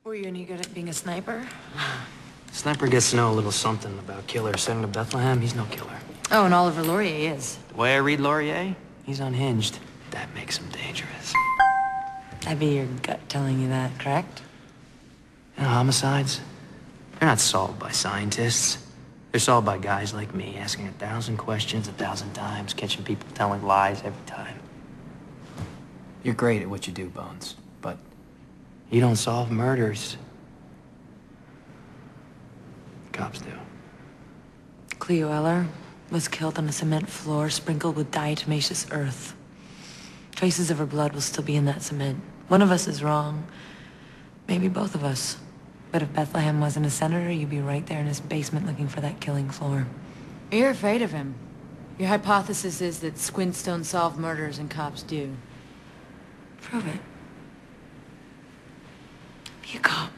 Were you any good at being a sniper? Sniper gets to know a little something about killers. Sent to Bethlehem, he's no killer. Oh, and Oliver Laurier is. The way I read Laurier, he's unhinged. That makes him dangerous. That'd be your gut telling you that, correct? You know, homicides, they're not solved by scientists. They're solved by guys like me, asking 1,000 questions 1,000 times, catching people telling lies every time. You're great at what you do, Bones, but you don't solve murders. Cops do. Cleo Eller was killed on a cement floor sprinkled with diatomaceous earth. Traces of her blood will still be in that cement. One of us is wrong. Maybe both of us. But if Bethlehem wasn't a senator, you'd be right there in his basement looking for that killing floor. You're afraid of him. Your hypothesis is that squints don't solve murders and cops do. Prove it. Be a cop.